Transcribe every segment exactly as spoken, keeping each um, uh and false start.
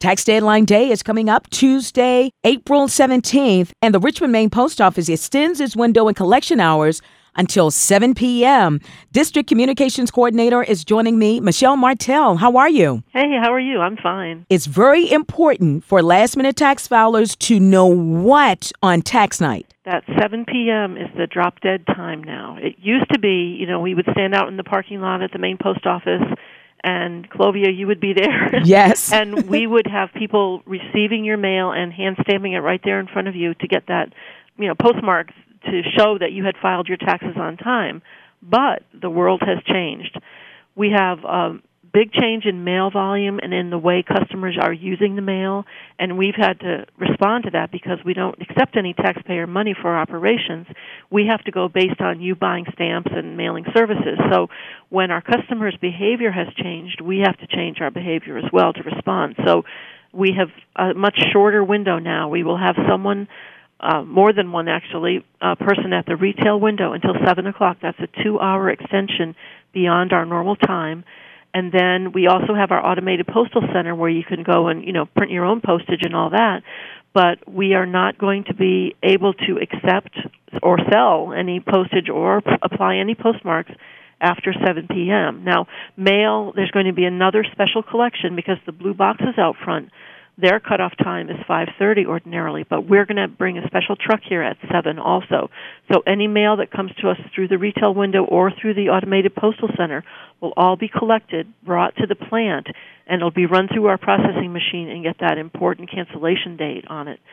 Tax deadline day is coming up Tuesday, April seventeenth, and the Richmond, Maine Post Office extends its window and collection hours until seven p.m. District Communications Coordinator is joining me, Michelle Martell. How are you? Hey, how are you? I'm fine. It's very important for last-minute tax filers to know what on tax night. That seven p.m. is the drop-dead time now. It used to be, you know, we would stand out in the parking lot at the Maine Post Office, and Clovia, you would be there. Yes. And we would have people receiving your mail and hand stamping it right there in front of you to get that, you know, postmark to show that you had filed your taxes on time. But the world has changed. We have a big change in mail volume and in the way customers are using the mail, and we've had to respond to that because we don't accept any taxpayer money for our operations. We have to go based on you buying stamps and mailing services. So when our customers' behavior has changed, we have to change our behavior as well to respond. So we have a much shorter window now. We will have someone Uh, more than one, actually, a person at the retail window until seven o'clock. That's a two-hour extension beyond our normal time. And then we also have our automated postal center where you can go and, you know, print your own postage and all that. But we are not going to be able to accept or sell any postage or p- apply any postmarks after seven p.m. Now, mail, there's going to be another special collection because the blue boxes out front, their cutoff time is five thirty ordinarily, but we're going to bring a special truck here at seven also. So any mail that comes to us through the retail window or through the automated postal center will all be collected, brought to the plant, and it'll be run through our processing machine and get that important cancellation date on it.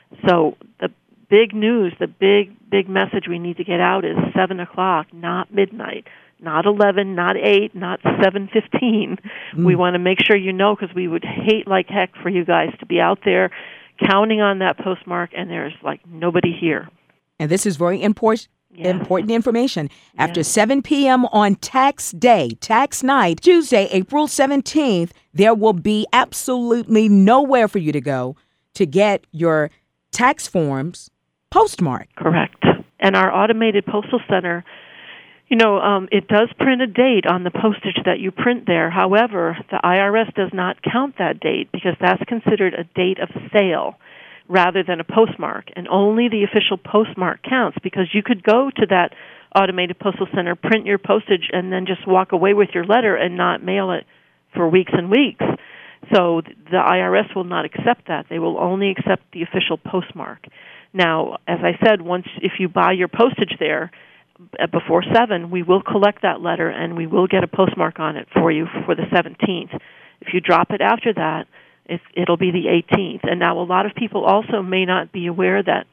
So the big news, the big, big message we need to get out is seven o'clock, not midnight. Not eleven, not eight, not seven fifteen. Mm. We want to make sure you know because we would hate like heck for you guys to be out there counting on that postmark and there's like nobody here. And this is very important. Yes. Important information. After Yes. seven p.m. on tax day, tax night, Tuesday, April seventeenth, there will be absolutely nowhere for you to go to get your tax forms postmarked. Correct. And our automated postal center, you know, um, it does print a date on the postage that you print there. However, the I R S does not count that date because that's considered a date of sale rather than a postmark. And only the official postmark counts because you could go to that automated postal center, print your postage, and then just walk away with your letter and not mail it for weeks and weeks. So the I R S will not accept that. They will only accept the official postmark. Now, as I said, once if you buy your postage there, before seven, we will collect that letter and we will get a postmark on it for you for the seventeenth. If you drop it after that, it's, it'll be the eighteenth. And now a lot of people also may not be aware that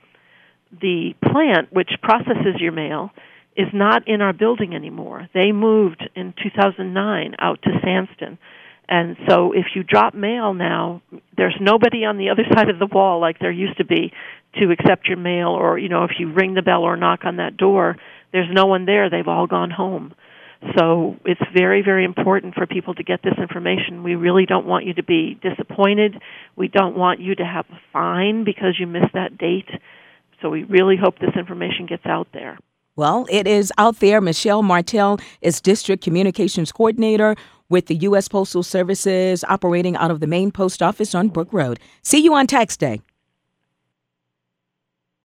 the plant which processes your mail is not in our building anymore. They moved in two thousand nine out to Sandston. And so if you drop mail now, there's nobody on the other side of the wall like there used to be to accept your mail, or, you know, if you ring the bell or knock on that door, there's no one there. They've all gone home. So it's very, very important for people to get this information. We really don't want you to be disappointed. We don't want you to have a fine because you missed that date. So we really hope this information gets out there. Well, it is out there. Michelle Martell is District Communications Coordinator with the U S Postal Services operating out of the Maine Post Office on Brook Road. See you on Tax Day.